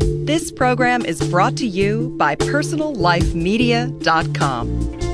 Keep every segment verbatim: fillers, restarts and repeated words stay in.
This program is brought to you by personal life media dot com.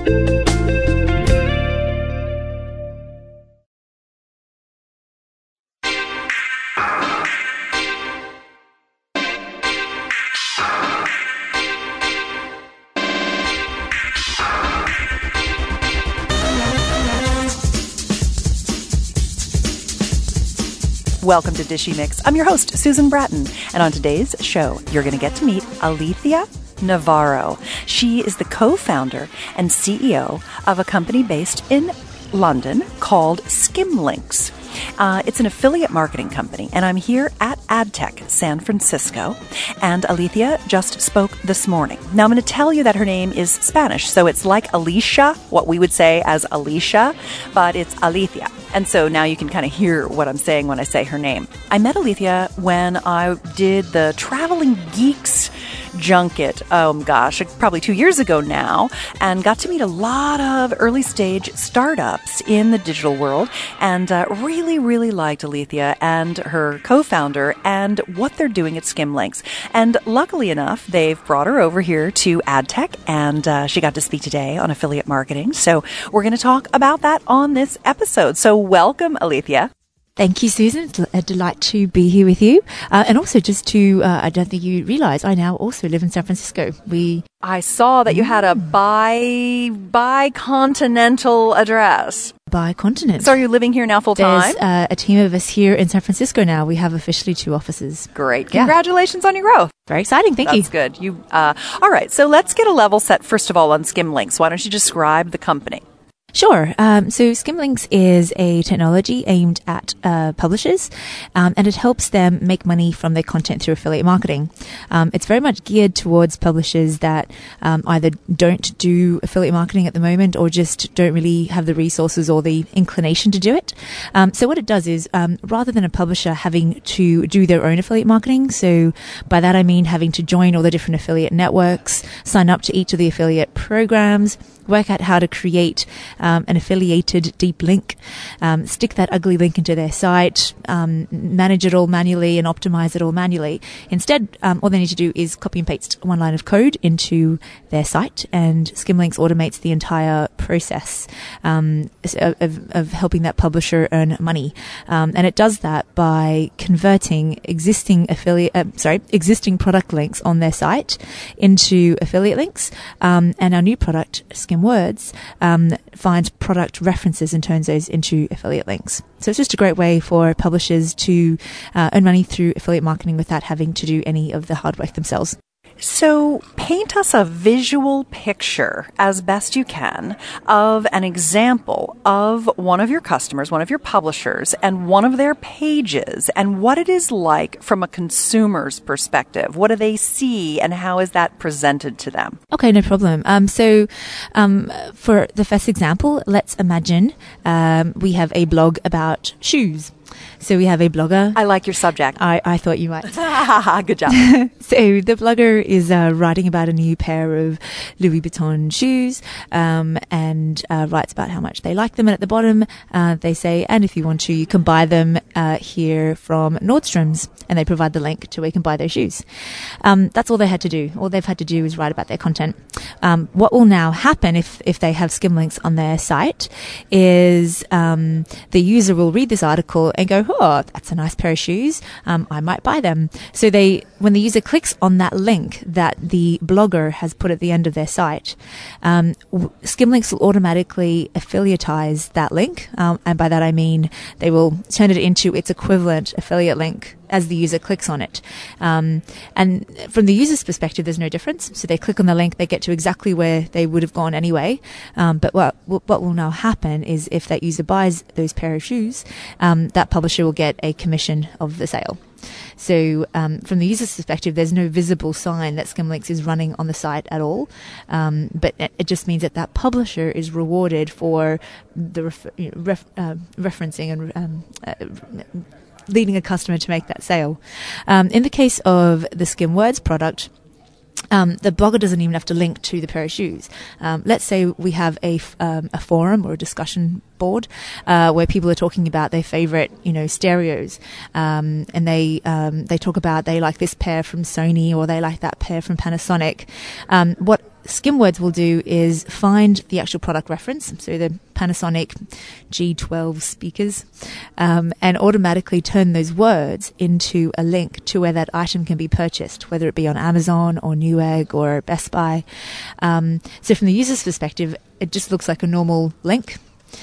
Welcome to Dishy Mix. I'm your host, Susan Bratton, and on today's show, you're going to get to meet Alethea Navarro. She is the co-founder and C E O of a company based in London called Skimlinks. Uh, it's an affiliate marketing company, and I'm here at AdTech San Francisco, and Alethea just spoke this morning. Now, I'm going to tell you that her name is Spanish, so it's like Alicia, what we would say as Alicia, but it's Alethea. And so now you can kind of hear what I'm saying when I say her name. I met Alethea when I did the Traveling Geeks junket, oh gosh, probably two years ago now, and got to meet a lot of early stage startups in the digital world, and uh, really, really liked Alethea and her co-founder and what they're doing at Skimlinks. And luckily enough, they've brought her over here to AdTech, and uh, she got to speak today on affiliate marketing. So we're going to talk about that on this episode. So welcome, Alethea. Thank you, Susan. It's a delight to be here with you. Uh, and also just to, uh, I don't think you realize, I now also live in San Francisco. We I saw that you had a bi, bi-continental address. Bi-continent. So are you living here now full time? There's uh, a team of us here in San Francisco now. We have officially two offices. Great. Congratulations yeah. on your growth. Very exciting. Thank That's you. That's good. You, uh, all right. So let's get a level set, first of all, on Skimlinks. Why don't you describe the company? Sure. Um, so Skimlinks is a technology aimed at uh, publishers, um, and it helps them make money from their content through affiliate marketing. Um, it's very much geared towards publishers that um, either don't do affiliate marketing at the moment or just don't really have the resources or the inclination to do it. Um, so what it does is, um, rather than a publisher having to do their own affiliate marketing, so by that I mean having to join all the different affiliate networks, sign up to each of the affiliate programs, work out how to create um, an affiliated deep link, um, stick that ugly link into their site, um, manage it all manually and optimize it all manually. Instead, um, all they need to do is copy and paste one line of code into their site, and Skimlinks automates the entire process um, of, of helping that publisher earn money. Um, and it does that by converting existing affiliate, uh, sorry, existing product links on their site into affiliate links. Um, and our new product, Skimwords, um, finds product references and turns those into affiliate links. So it's just a great way for publishers to uh, earn money through affiliate marketing without having to do any of the hard work themselves. So paint us a visual picture as best you can of an example of one of your customers, one of your publishers, and one of their pages, and what it is like from a consumer's perspective. What do they see, and how is that presented to them? Okay, no problem. Um, so um, for the first example, let's imagine um, we have a blog about shoes. So we have a blogger. I like your subject. I, I thought you might. Good job. So the blogger is uh, writing about a new pair of Louis Vuitton shoes um, and uh, writes about how much they like them. And at the bottom, uh, they say, and if you want to, you can buy them uh, here from Nordstrom's. And they provide the link to where you can buy their shoes. Um, that's all they had to do. All they've had to do is write about their content. Um, what will now happen if, if they have Skimlinks on their site is um, the user will read this article and go, oh, that's a nice pair of shoes. Um, I might buy them. So they, when the user clicks on that link that the blogger has put at the end of their site, um, Skimlinks will automatically affiliatize that link. Um, and by that I mean they will turn it into its equivalent affiliate link as the user clicks on it. Um, and from the user's perspective, there's no difference. So they click on the link, they get to exactly where they would have gone anyway. Um, but what, what will now happen is if that user buys those pair of shoes, um, that publisher will get a commission of the sale. So um, from the user's perspective, there's no visible sign that Skimlinks is running on the site at all. Um, but it, it just means that that publisher is rewarded for the ref, you know, ref, uh, referencing and um, uh, leading a customer to make that sale. Um, in the case of the Skimwords product, Um, the blogger doesn't even have to link to the pair of shoes. Um, let's say we have a, f- um, a forum or a discussion board uh, where people are talking about their favorite, you know, stereos, um, and they um, they talk about they like this pair from Sony or they like that pair from Panasonic. Um, what SkimWords will do is find the actual product reference, so the Panasonic G twelve speakers, um, and automatically turn those words into a link to where that item can be purchased, whether it be on Amazon or Newegg or Best Buy. Um, so from the user's perspective, it just looks like a normal link.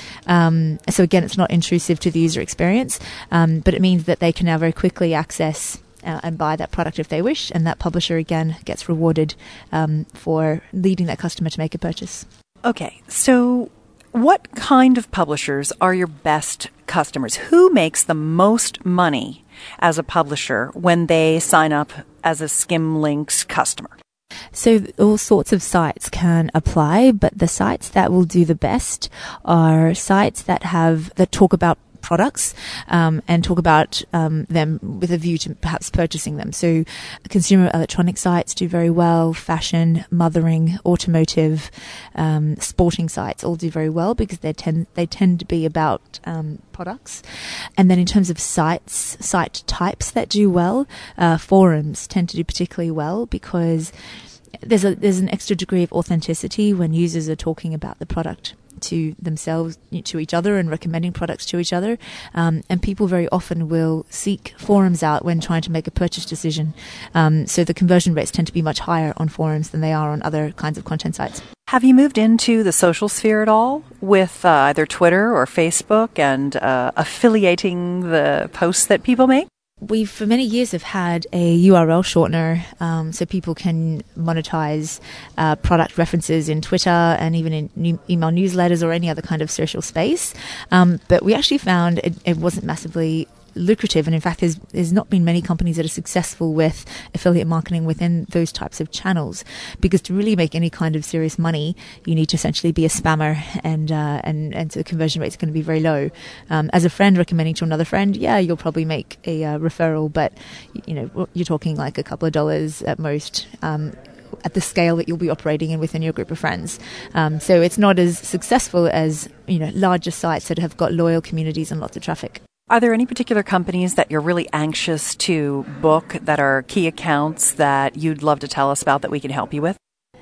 Um, so again, it's not intrusive to the user experience, um, but it means that they can now very quickly access Uh, and buy that product if they wish, and that publisher again gets rewarded um, for leading that customer to make a purchase. Okay, so what kind of publishers are your best customers? Who makes the most money as a publisher when they sign up as a SkimLinks customer? So all sorts of sites can apply, but the sites that will do the best are sites that have that talk about products um, and talk about um, them with a view to perhaps purchasing them. So consumer electronic sites do very well, fashion, mothering, automotive, um, sporting sites all do very well because they tend they tend to be about um, products. And then in terms of sites, site types that do well, uh, forums tend to do particularly well because there's a there's an extra degree of authenticity when users are talking about the product to themselves, to each other, and recommending products to each other. Um, and people very often will seek forums out when trying to make a purchase decision. Um, so the conversion rates tend to be much higher on forums than they are on other kinds of content sites. Have you moved into the social sphere at all with uh, either Twitter or Facebook and uh, affiliating the posts that people make? We, for many years, have had a U R L shortener, um, so people can monetize uh, product references in Twitter and even in new email newsletters or any other kind of social space. Um, but we actually found it, it wasn't massively lucrative, and in fact there's there's not been many companies that are successful with affiliate marketing within those types of channels, because to really make any kind of serious money you need to essentially be a spammer, and uh, and and so the conversion rate is going to be very low. Um, as a friend recommending to another friend, yeah, you'll probably make a uh, referral, but you know you're talking like a couple of dollars at most. Um, at the scale that you'll be operating in within your group of friends. Um, so it's not as successful as, you know, larger sites that have got loyal communities and lots of traffic. Are there any particular companies that you're really anxious to book that are key accounts that you'd love to tell us about that we can help you with?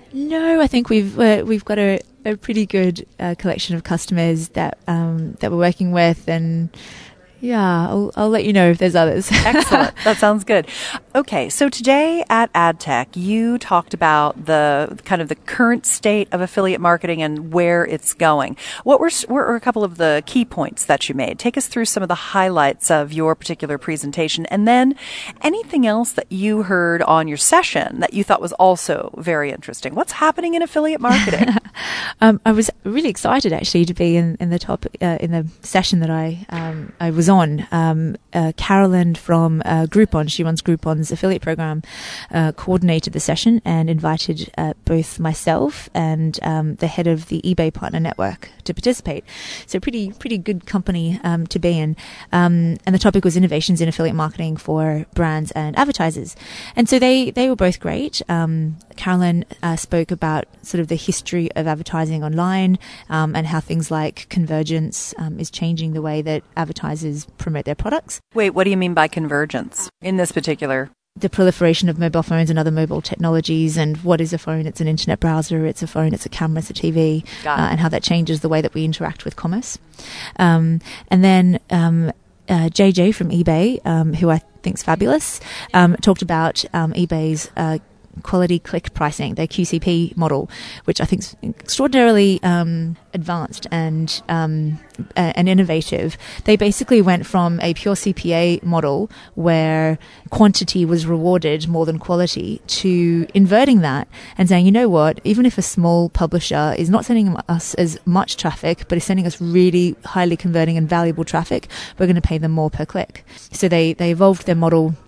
No, I think we've uh, we've got a, a pretty good uh, collection of customers that um, that we're working with, and yeah, I'll, I'll let you know if there's others. Excellent. That sounds good. Okay, so today at AdTech, you talked about the kind of the current state of affiliate marketing and where it's going. What were, what were a couple of the key points that you made? Take us through some of the highlights of your particular presentation, and then anything else that you heard on your session that you thought was also very interesting. What's happening in affiliate marketing? um, I was really excited actually to be in, in the topic uh, in the session that I um, I was on. Um, uh, Carolyn from uh, Groupon, she runs Groupon's affiliate program, uh, coordinated the session and invited uh, both myself and um, the head of the eBay Partner Network to participate. So pretty pretty good company um, to be in. Um, and the topic was innovations in affiliate marketing for brands and advertisers. And so they, they were both great. Um, Carolyn uh, spoke about sort of the history of advertising online um, and how things like convergence um, is changing the way that advertisers promote their products. Wait, what do you mean by convergence in this particular? The proliferation of mobile phones and other mobile technologies, and what is a phone? It's an internet browser, it's a phone, it's a camera, it's a T V, uh, and how that changes the way that we interact with commerce. Um, and then um, uh, J J from eBay, um, who I think's fabulous, um, talked about um, eBay's uh, quality click pricing, their Q C P model, which I think is extraordinarily um, advanced and um, and innovative. They basically went from a pure C P A model where quantity was rewarded more than quality to inverting that and saying, you know what, even if a small publisher is not sending us as much traffic but is sending us really highly converting and valuable traffic, we're going to pay them more per click. So they, they evolved their model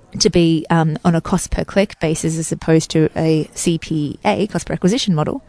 to be um, on a cost per click basis as opposed to a C P A, cost per acquisition model,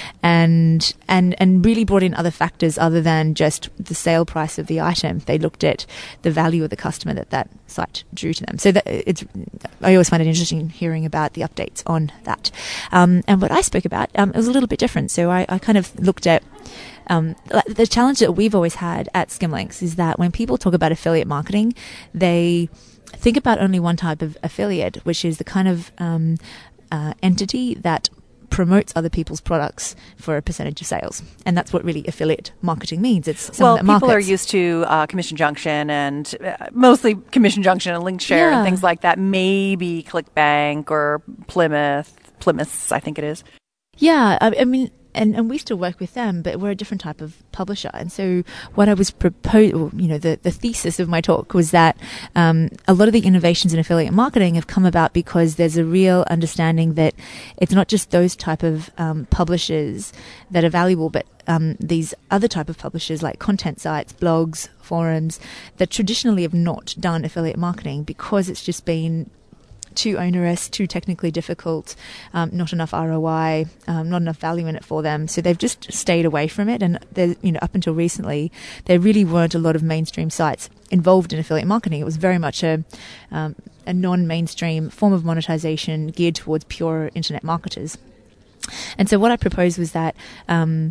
and and and really brought in other factors other than just the sale price of the item. They looked at the value of the customer that that site drew to them. So that it's, I always find it interesting hearing about the updates on that. Um, and what I spoke about, um, it was a little bit different. So I, I kind of looked at Um, the challenge that we've always had at Skimlinks is that when people talk about affiliate marketing, they think about only one type of affiliate, which is the kind of um, uh, entity that promotes other people's products for a percentage of sales. And that's what really affiliate marketing means. It's someone well, that people markets. are used to uh, Commission Junction and uh, mostly Commission Junction and Linkshare Yeah. and things like that. Maybe ClickBank or Plymouth, Plymouth's, I think it is. Yeah, I, I mean, and, and we still work with them, but we're a different type of publisher. And so what I was proposing, you know, the, the thesis of my talk was that um, a lot of the innovations in affiliate marketing have come about because there's a real understanding that it's not just those type of um, publishers that are valuable, but um, these other type of publishers like content sites, blogs, forums, that traditionally have not done affiliate marketing because it's just been too onerous, too technically difficult, um, not enough R O I, um, not enough value in it for them. So they've just stayed away from it. And there, you know, up until recently, there really weren't a lot of mainstream sites involved in affiliate marketing. It was very much a um, a non-mainstream form of monetization geared towards pure internet marketers. And so what I proposed was that um,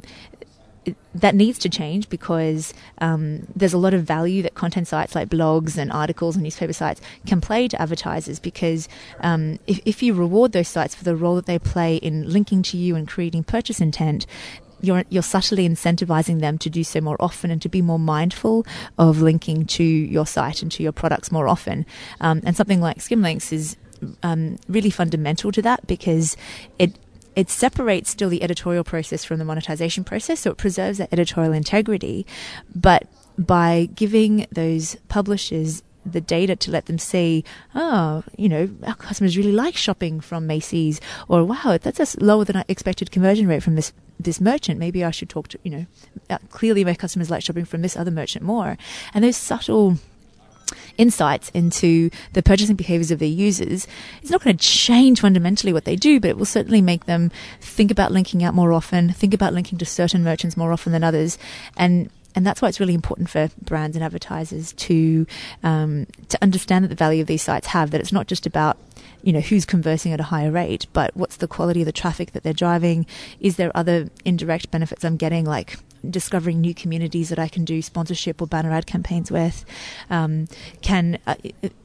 that needs to change because um, there's a lot of value that content sites like blogs and articles and newspaper sites can play to advertisers because um, if, if you reward those sites for the role that they play in linking to you and creating purchase intent, you're, you're subtly incentivizing them to do so more often and to be more mindful of linking to your site and to your products more often. Um, and something like Skimlinks is um, really fundamental to that because it It separates still the editorial process from the monetization process, so it preserves that editorial integrity. But by giving those publishers the data to let them see, oh, you know, our customers really like shopping from Macy's, or wow, that's a lower than I expected conversion rate from this this merchant. Maybe I should talk to, you know, uh, clearly my customers like shopping from this other merchant more. And those subtle insights into the purchasing behaviors of their users, it's not going to change fundamentally what they do, but it will certainly make them think about linking out more often, think about linking to certain merchants more often than others. And and that's why it's really important for brands and advertisers to um, to understand that the value of these sites have, that it's not just about, you know, who's conversing at a higher rate, but what's the quality of the traffic that they're driving? Is there other indirect benefits I'm getting, like discovering new communities that I can do sponsorship or banner ad campaigns with? Um, can uh,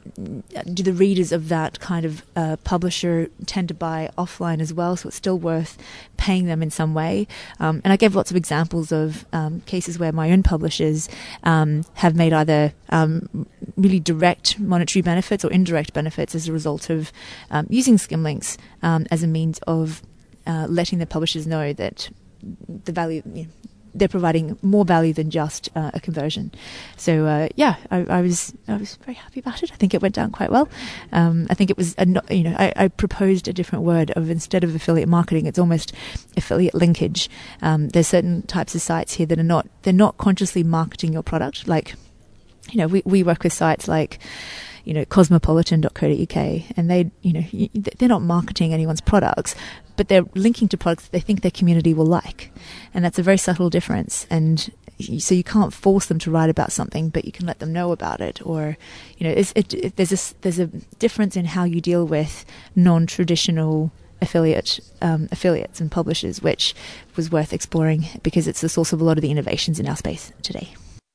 do the readers of that kind of uh, publisher tend to buy offline as well? So it's still worth paying them in some way. Um, and I gave lots of examples of um, cases where my own publishers um, have made either um, really direct monetary benefits or indirect benefits as a result of um, using Skimlinks um, as a means of uh, letting the publishers know that the value, you know, they're providing more value than just uh, a conversion. So uh, yeah, I, I was I was very happy about it. I think it went down quite well. Um, I think it was a, you know I, I proposed a different word of, instead of affiliate marketing, it's almost affiliate linkage. Um, there's certain types of sites here that are not they're not consciously marketing your product. Like, you know, we we work with sites like, you know, cosmopolitan dot co dot uk, and they, you know, they're not marketing anyone's products, but they're linking to products that they think their community will like. And that's a very subtle difference. And so you can't force them to write about something, but you can let them know about it. Or, you know, it's, it, it, there's a, there's a difference in how you deal with non-traditional affiliate um, affiliates and publishers, which was worth exploring because it's the source of a lot of the innovations in our space today.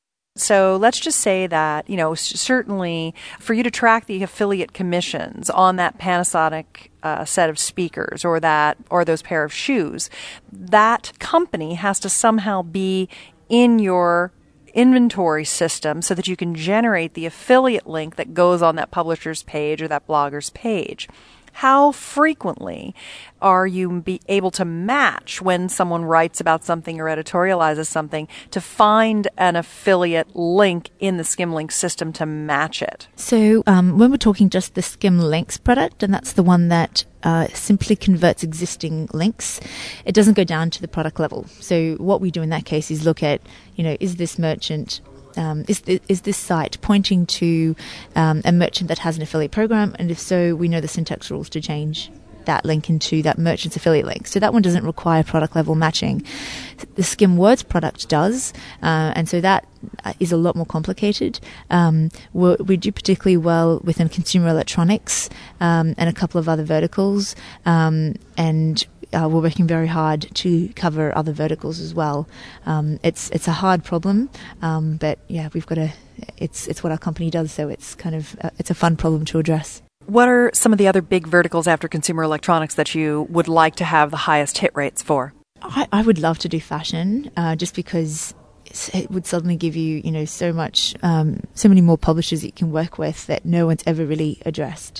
So let's just say that, you know, certainly for you to track the affiliate commissions on that Panasonic uh, set of speakers or that or those pair of shoes, that company has to somehow be in your inventory system so that you can generate the affiliate link that goes on that publisher's page or that blogger's page. How frequently are you be able to match when someone writes about something or editorializes something to find an affiliate link in the Skimlinks system to match it? So um, when we're talking just the Skimlinks product, and that's the one that uh, simply converts existing links, it doesn't go down to the product level. So what we do in that case is look at, you know, is this merchant um, is th- is this site pointing to um, a merchant that has an affiliate program? And if so, we know the syntax rules to change that link into that merchant's affiliate link. So that one doesn't require product level matching. The Skim Words product does, uh, and so that is a lot more complicated. Um, we do particularly well within consumer electronics um, and a couple of other verticals, um, and uh, we're working very hard to cover other verticals as well. Um, it's it's a hard problem, um, but yeah, we've got to. It's it's what our company does, so it's kind of uh, it's a fun problem to address. What are some of the other big verticals after consumer electronics that you would like to have the highest hit rates for? I, I would love to do fashion, uh, just because it would suddenly give you, you know, so much, um, so many more publishers that you can work with that no one's ever really addressed.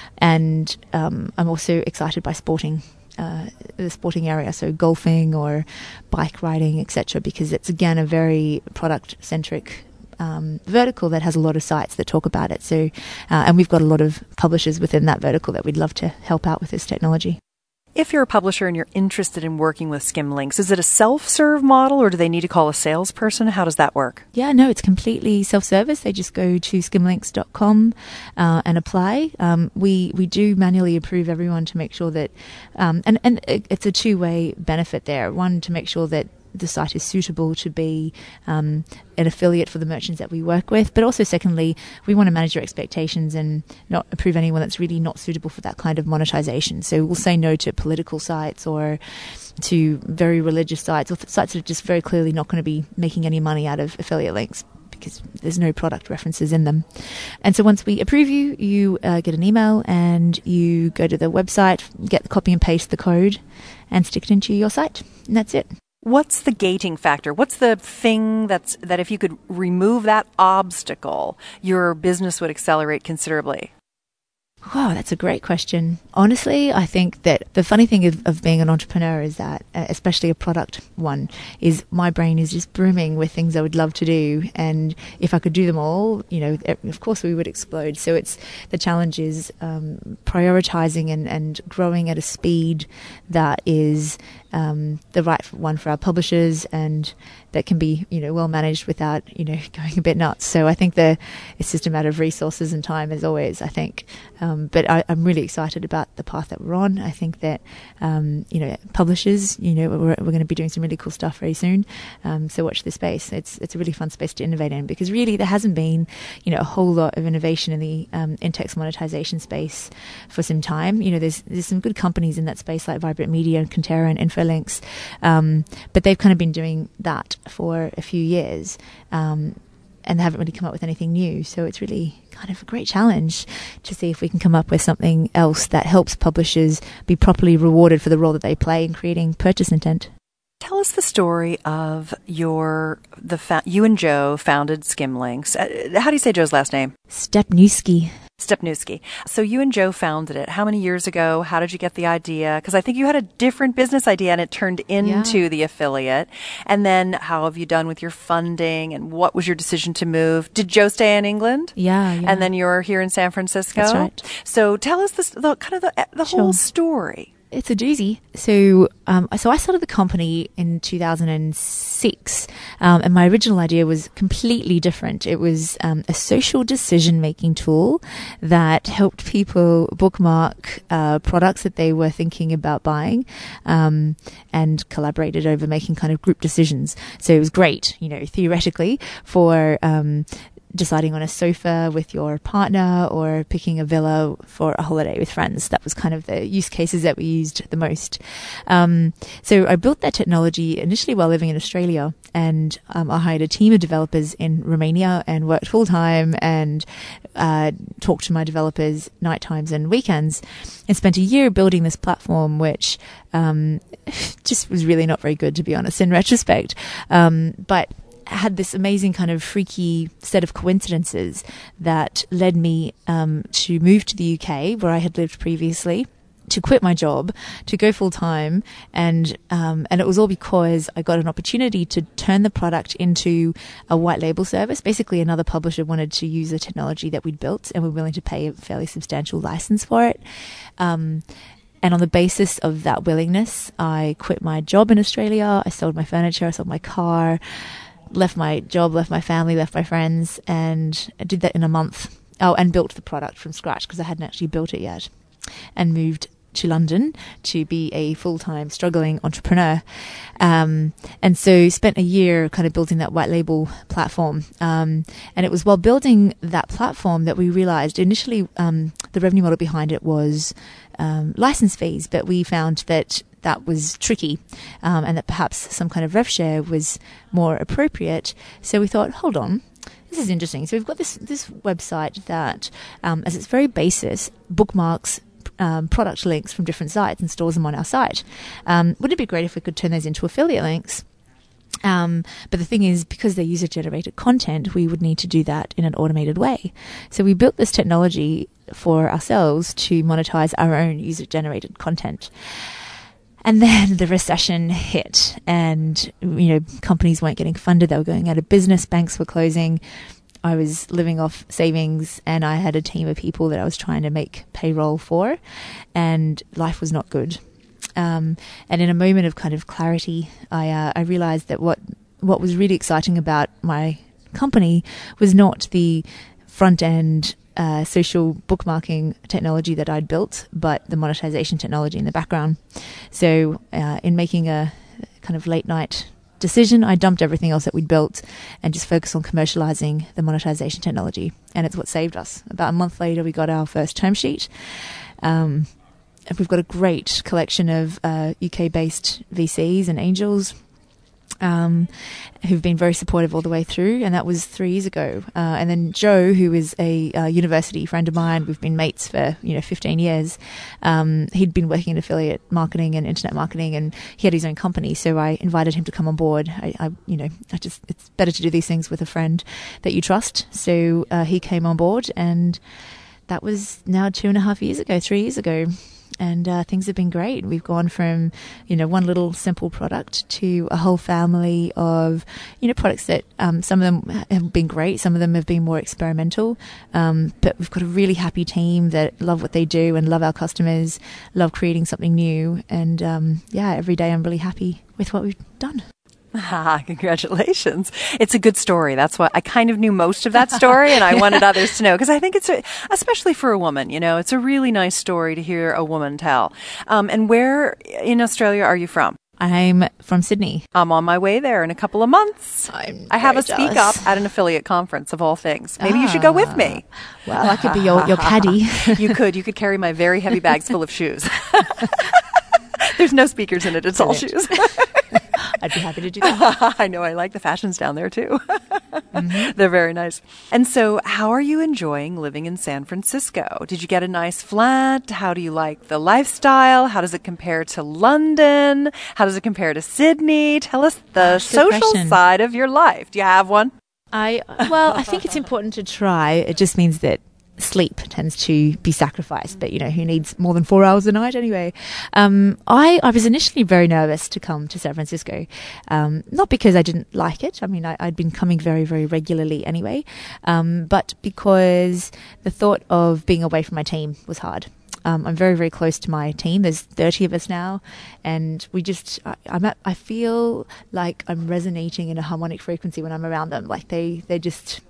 And um, I'm also excited by sporting, uh, the sporting area, so golfing or bike riding, et cetera, because it's again a very product-centric Um, vertical that has a lot of sites that talk about it. So, uh, and we've got a lot of publishers within that vertical that we'd love to help out with this technology. If you're a publisher and you're interested in working with Skimlinks, is it a self-serve model or do they need to call a salesperson? How does that work? Yeah, no, it's completely self-service. They just go to skimlinks dot com uh, and apply. Um, we we do manually approve everyone to make sure that, um, and, and it's a two-way benefit there. One, to make sure that the site is suitable to be um, an affiliate for the merchants that we work with, but also secondly, we want to manage your expectations and not approve anyone that's really not suitable for that kind of monetization. So we'll say no to political sites or to very religious sites or th- sites that are just very clearly not going to be making any money out of affiliate links because there's no product references in them. And so once we approve you, you uh, get an email and you go to the website, get the copy and paste the code and stick it into your site, and that's it. What's the gating factor? What's the thing that's that if you could remove that obstacle, your business would accelerate considerably? Wow, that's a great question. Honestly, I think that the funny thing of, of being an entrepreneur is that, uh, especially a product one, is my brain is just brimming with things I would love to do. And if I could do them all, you know, of course we would explode. So it's the challenge is um, prioritizing and, and growing at a speed that is um, the right one for our publishers and that can be, you know, well managed without, you know, going a bit nuts. So I think the it's just a matter of resources and time as always, I think. Um, but I, I'm really excited about the path that we're on. I think that, um, you know, publishers, you know, we're, we're going to be doing some really cool stuff very soon. Um, so watch this space. It's it's a really fun space to innovate in because really there hasn't been, you know, a whole lot of innovation in the um, in-text monetization space for some time. You know, there's there's some good companies in that space like Vibrant Media and Contera and Infolinks, um, but they've kind of been doing that for a few years. Um, and they haven't really come up with anything new. So it's really kind of a great challenge to see if we can come up with something else that helps publishers be properly rewarded for the role that they play in creating purchase intent. Tell us the story of your, the fa- you and Joe founded Skimlinks. Uh, how do you say Joe's last name? Stepniewski. Stepniewski. So you and Joe founded it. How many years ago? How did you get the idea? Because I think you had a different business idea and it turned into yeah. the affiliate. And then how have you done with your funding and what was your decision to move? Did Joe stay in England? Yeah. yeah. And then you're here in San Francisco? That's right. So tell us this, the kind of the, the sure. whole story. It's a doozy. So, um, so I started the company in two thousand six, um, and my original idea was completely different. It was um, a social decision-making tool that helped people bookmark uh, products that they were thinking about buying, um, and collaborated over making kind of group decisions. So it was great, you know, theoretically for um, deciding on a sofa with your partner or picking a villa for a holiday with friends. That was kind of the use cases that we used the most. Um, so I built that technology initially while living in Australia, and um, I hired a team of developers in Romania and worked full time and uh, talked to my developers night times and weekends, and spent a year building this platform, which um, just was really not very good, to be honest, in retrospect. Um, but had this amazing kind of freaky set of coincidences that led me um, to move to the U K, where I had lived previously, to quit my job, to go full time, and um, and it was all because I got an opportunity to turn the product into a white label service. Basically, another publisher wanted to use the technology that we'd built, and were willing to pay a fairly substantial license for it. Um, And on the basis of that willingness, I quit my job in Australia. I sold my furniture, I sold my car, left my job, left my family, left my friends, and I did that in a month. Oh, and built the product from scratch because I hadn't actually built it yet, and moved to London to be a full-time struggling entrepreneur. Um, and so spent a year kind of building that white label platform. Um, and it was while building that platform that we realized initially um, the revenue model behind it was um, license fees, but we found that that was tricky um, and that perhaps some kind of rev share was more appropriate. So we thought, hold on, this is interesting. So we've got this, this website that, um, as its very basis, bookmarks Um, product links from different sites and stores them on our site. Um, wouldn't it be great if we could turn those into affiliate links? Um, but the thing is, because they're user-generated content, we would need to do that in an automated way. So we built this technology for ourselves to monetize our own user-generated content. And then the recession hit, and you know, companies weren't getting funded; they were going out of business. Banks were closing. I was living off savings, and I had a team of people that I was trying to make payroll for, and life was not good. Um, and in a moment of kind of clarity, I uh, I realized that what what was really exciting about my company was not the front end uh, social bookmarking technology that I'd built, but the monetization technology in the background. So, uh, in making a kind of late night decision, I dumped everything else that we'd built and just focused on commercializing the monetization technology. And it's what saved us. About a month later, we got our first term sheet. Um, and we've got a great collection of uh, U K-based V Cs and angels um, who've been very supportive all the way through. And that was three years ago. Uh, and then Joe, who is a uh, university friend of mine, we've been mates for, you know, fifteen years. Um, he'd been working in affiliate marketing and internet marketing, and he had his own company. So I invited him to come on board. I, I you know, I just, it's better to do these things with a friend that you trust. So uh, he came on board, and that was now two and a half years ago, three years ago. And uh, things have been great. We've gone from, you know, one little simple product to a whole family of, you know, products that um, some of them have been great. Some of them have been more experimental. Um, but we've got a really happy team that love what they do and love our customers, love creating something new. And um, yeah, every day I'm really happy with what we've done. Ah, congratulations. It's a good story. That's what I kind of knew most of that story, and I wanted others to know, because I think it's, a, especially for a woman, you know, it's a really nice story to hear a woman tell. Um, and where in Australia are you from? I'm from Sydney. I'm on my way there in a couple of months. I'm I have a very speak jealous. up at an affiliate conference of all things. Maybe ah, you should go with me. Well, I could be your, your caddy. You could. You could carry my very heavy bags full of shoes. There's no speakers in it. It's all shoes. I'd be happy to do that. I know. I like the fashions down there, too. Mm-hmm. They're very nice. And so how are you enjoying living in San Francisco? Did you get a nice flat? How do you like the lifestyle? How does it compare to London? How does it compare to Sydney? Tell us the Good social question. side of your life. Do you have one? I Well, I think it's important to try. It just means that sleep tends to be sacrificed, but you know, who needs more than four hours a night anyway? Um, I, I was initially very nervous to come to San Francisco, um, not because I didn't like it. I mean, I, I'd been coming very, very regularly anyway, um, but because the thought of being away from my team was hard. Um, I'm very, very close to my team. There's thirty of us now, and we just, I, I'm at, I feel like I'm resonating in a harmonic frequency when I'm around them. Like they, they just,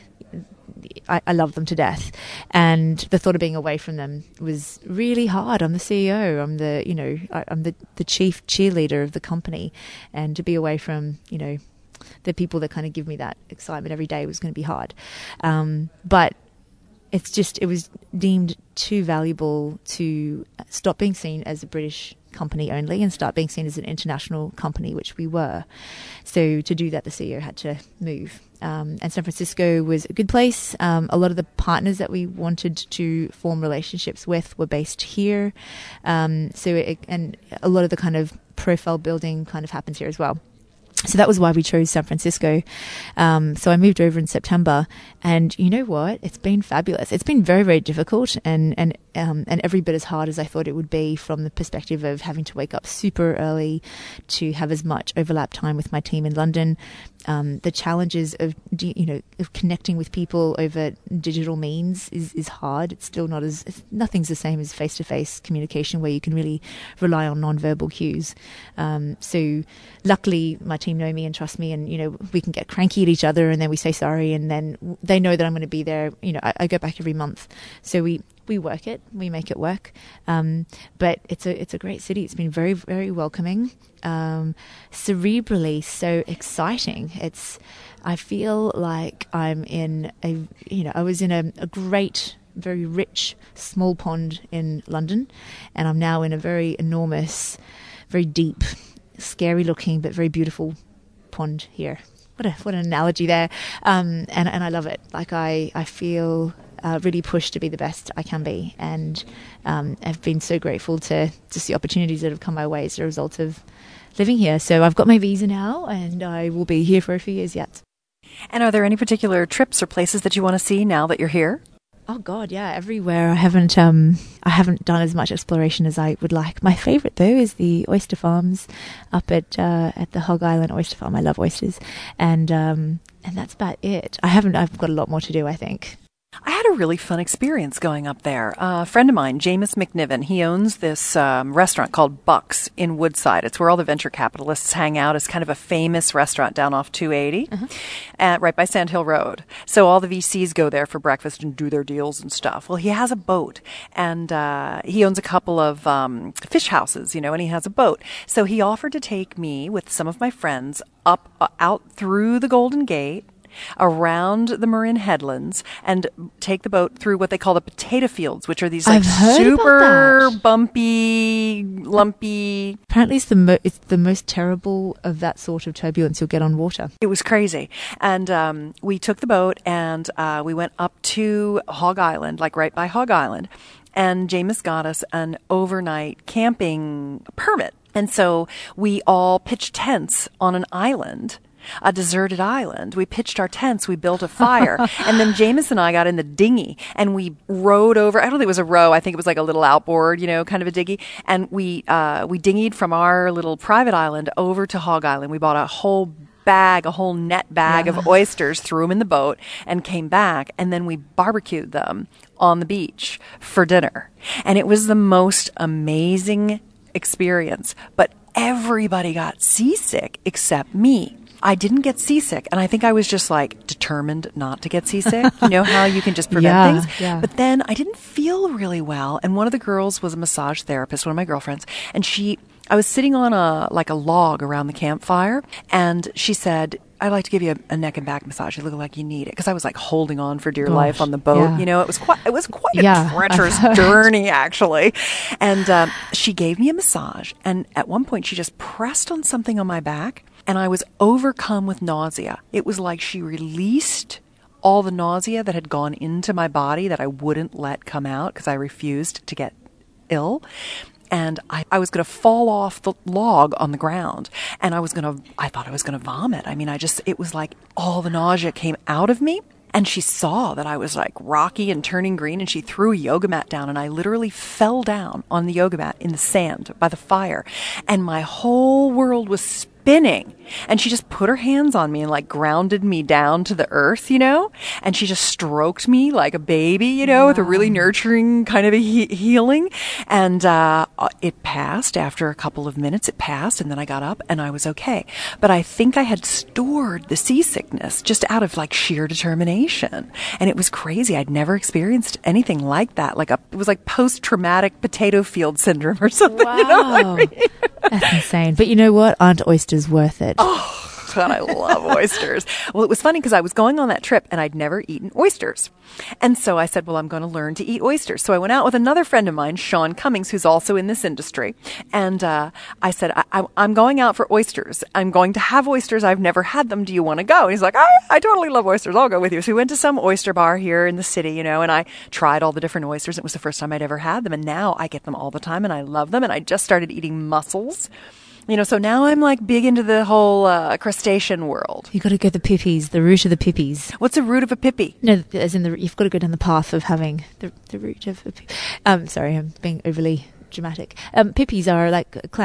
I, I love them to death, and the thought of being away from them was really hard. I'm the C E O. I'm the, you know, I, I'm the, the chief cheerleader of the company, and to be away from, you know, the people that kind of give me that excitement every day was going to be hard. Um, but it's just, it was deemed too valuable to stop being seen as a British company only and start being seen as an international company, which we were. So to do that, the C E O had to move. Um, and San Francisco was a good place. Um, a lot of the partners that we wanted to form relationships with were based here. Um, so it, and a lot of the kind of profile building kind of happens here as well. So that was why we chose San Francisco. Um, so I moved over in September, and you know what? It's been fabulous. It's been very, very difficult, and and um, and every bit as hard as I thought it would be, from the perspective of having to wake up super early to have as much overlap time with my team in London. um, the challenges of you know of connecting with people over digital means is, is hard. It's still not as it's, nothing's the same as face to face communication where you can really rely on non-verbal cues. Um, so luckily, my team know me and trust me, and you know we can get cranky at each other, and then we say sorry, and then they know that I'm going to be there. You know, I, I go back every month, so we. We work it, we make it work, um, but it's a it's a great city. It's been very very welcoming, um, cerebrally so exciting. It's I feel like I'm in a you know I was in a, a great, very rich small pond in London, and I'm now in a very enormous, very deep, scary looking but very beautiful pond here. What a what an analogy there, um, and and I love it. Like I I feel. Uh, really pushed to be the best I can be, and um, I've been so grateful to just the opportunities that have come my way as a result of living here. So I've got my visa now, and I will be here for a few years yet. And are there any particular trips or places that you want to see now that you're here? Oh God, yeah, everywhere. I haven't um, I haven't done as much exploration as I would like. My favourite though is the oyster farms up at uh, at the Hog Island Oyster Farm. I love oysters, and um, and that's about it. I haven't. I've got a lot more to do, I think. I had a really fun experience going up there. Uh, a friend of mine, Jameis McNiven, he owns this um, restaurant called Bucks in Woodside. It's where all the venture capitalists hang out. It's kind of a famous restaurant down off two eighty, uh-huh. at, right by Sand Hill Road. So all the V Cs go there for breakfast and do their deals and stuff. Well, he has a boat, and uh, he owns a couple of um, fish houses, you know, and he has a boat. So he offered to take me with some of my friends up, uh, out through the Golden Gate, around the Marin Headlands, and take the boat through what they call the potato fields, which are these like super bumpy, lumpy. Apparently, it's the mo- it's the most terrible of that sort of turbulence you'll get on water. It was crazy, and um, we took the boat and uh, we went up to Hog Island, like right by Hog Island, and Jameis got us an overnight camping permit, and so we all pitched tents on an island. A deserted island. We pitched our tents, we built a fire, and then Jameis and I got in the dinghy and we rowed over. I don't think it was a row. I think it was like a little outboard, you know, kind of a dinghy. And we uh, we dinghied from our little private island over to Hog Island. We bought a whole bag, a whole net bag yeah. of oysters, threw them in the boat, and came back. And then we barbecued them on the beach for dinner. And it was the most amazing experience. But everybody got seasick except me. I didn't get seasick, and I think I was just like determined not to get seasick. You know how you can just prevent yeah, things? Yeah. But then I didn't feel really well, and one of the girls was a massage therapist, one of my girlfriends, and she, I was sitting on a, like a log around the campfire, and she said, I'd like to give you a, a neck and back massage. You look like you need it. Because I was like holding on for dear Gosh, life on the boat. Yeah. You know, it was quite, it was quite a yeah, treacherous journey, actually. And um, she gave me a massage, and at one point she just pressed on something on my back, and I was overcome with nausea. It was like she released all the nausea that had gone into my body that I wouldn't let come out because I refused to get ill. And I, I was going to fall off the log on the ground. And I was going to, I thought I was going to vomit. I mean, I just, it was like all the nausea came out of me. And she saw that I was like rocky and turning green, and she threw a yoga mat down, and I literally fell down on the yoga mat in the sand by the fire. And my whole world was spinning. And she just put her hands on me and like grounded me down to the earth, you know, and she just stroked me like a baby, you know, wow. with a really nurturing kind of a he- healing. And uh, it passed after a couple of minutes. It passed, and then I got up and I was okay. But I think I had stored the seasickness just out of like sheer determination. And it was crazy. I'd never experienced anything like that. Like a, it was like post-traumatic potato field syndrome or something. Wow. You know what I mean? That's insane. But you know what? Aren't oysters worth it? Oh, God, I love oysters. Well, it was funny because I was going on that trip and I'd never eaten oysters. And so I said, well, I'm going to learn to eat oysters. So I went out with another friend of mine, Sean Cummings, who's also in this industry. And uh, I said, I, I, I'm going out for oysters. I'm going to have oysters. I've never had them. Do you want to go? And he's like, I, I totally love oysters. I'll go with you. So we went to some oyster bar here in the city, you know, and I tried all the different oysters. It was the first time I'd ever had them. And now I get them all the time and I love them. And I just started eating mussels. You know, so now I'm like big into the whole uh, crustacean world. You've got to go the pippies, the root of the pippies. What's the root of a pippy? No, as in the you've got to go down the path of having the the root of a pippy. Um, sorry, I'm being overly dramatic. Um, pippies are like clams.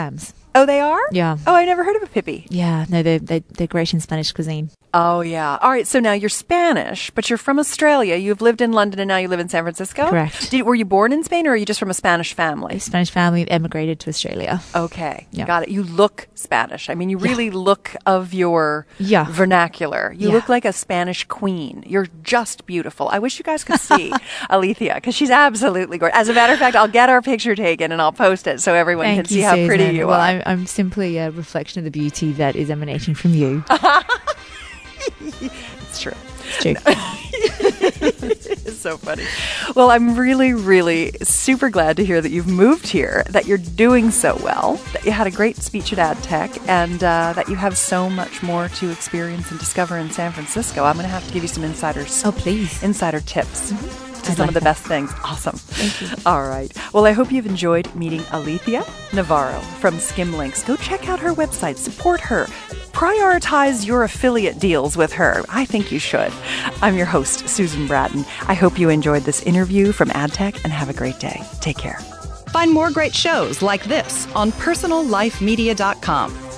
Oh, they are? Yeah. Oh, I never heard of a pipi. Yeah, no, they're, they're, they're great in Spanish cuisine. Oh, yeah. All right. So now you're Spanish, but you're from Australia. You've lived in London and now you live in San Francisco? Correct. Did, were you born in Spain or are you just from a Spanish family? Spanish family emigrated to Australia. Okay. Yeah. Got it. You look Spanish. I mean, you really Yeah. look of your Yeah. vernacular. You Yeah. look like a Spanish queen. You're just beautiful. I wish you guys could see Alethea because she's absolutely gorgeous. As a matter of fact, I'll get our picture taken and I'll post it so everyone Thank can see you, how pretty Susan. you well, are. I'm, I'm simply a reflection of the beauty that is emanating from you. It's true. It's true. It's so funny. Well, I'm really, really super glad to hear that you've moved here, that you're doing so well, that you had a great speech at AdTech, and uh, that you have so much more to experience and discover in San Francisco. I'm going to have to give you some insiders, Oh, please. insider tips. Mm-hmm. To I'd some like of the that. best things. Awesome. Thank you. All right. Well, I hope you've enjoyed meeting Alethea Navarro from Skimlinks. Go check out her website. Support her. Prioritize your affiliate deals with her. I think you should. I'm your host, Susan Bratton. I hope you enjoyed this interview from AdTech and have a great day. Take care. Find more great shows like this on personal life media dot com.